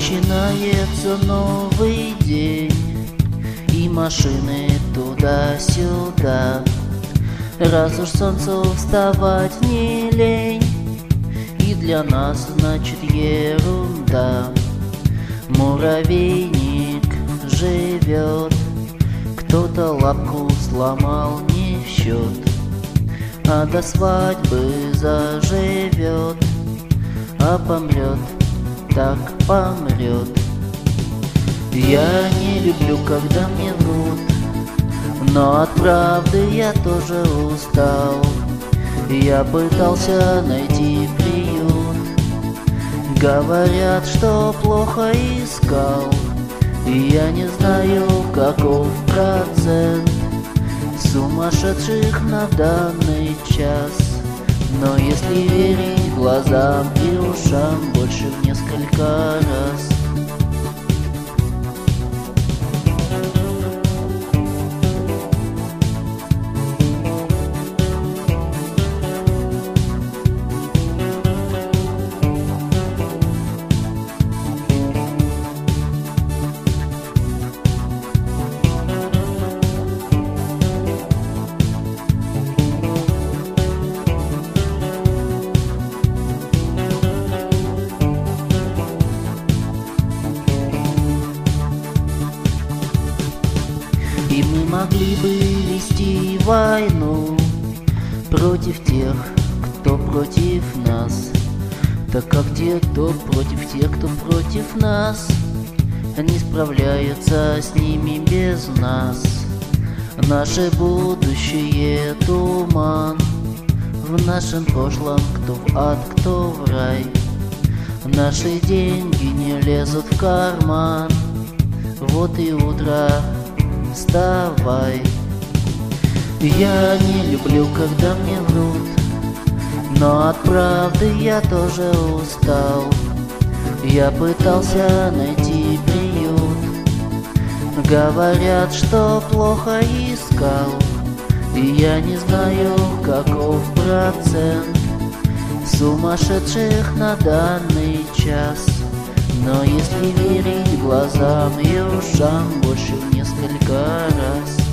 Начинается новый день, и машины туда-сюда. Раз уж солнцу вставать не лень, и для нас, значит, ерунда. Муравейник живет, кто-то лапку сломал не в счет, а до свадьбы заживет, а помрет, так помрет. Я не люблю, когда мне врут, но от правды я тоже устал. Я пытался найти приют, говорят, что плохо искал. И я не знаю, каков процент сумасшедших на данный час. Но если верить глазам и ушам, больше в несколько раз. И мы могли бы вести войну против тех, кто против нас, так как те, кто против тех, кто против нас, не справляются с ними без нас. Наше будущее туман, в нашем прошлом кто в ад, кто в рай. Наши деньги не лезут в карман, вот и утро, вставай. Я не люблю, когда мне врут, но от правды я тоже устал. Я пытался найти приют, говорят, что плохо искал. И я не знаю, каков процент сумасшедших на данный час. Но если верить глазам и ушам, больше в несколько раз.